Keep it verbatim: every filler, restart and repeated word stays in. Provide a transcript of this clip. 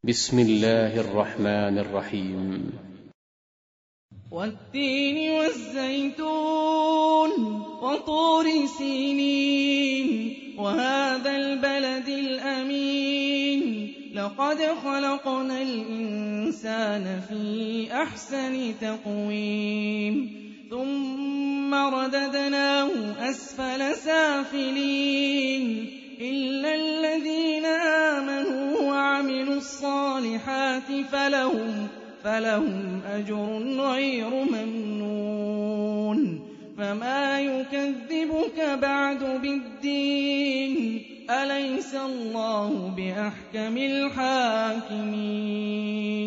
بسم الله الرحمن الرحيم. والتين والزيتون وطور سينين وهذا البلد الأمين لقد خلقنا الإنسان في أحسن تقويم ثم رددناه أسفل سافلين إلا الذين آمنوا وعملوا الصالحات فلهم فلهم أجر غير ممنون فما يكذبك بعد بالدين أليس الله بأحكم الحاكمين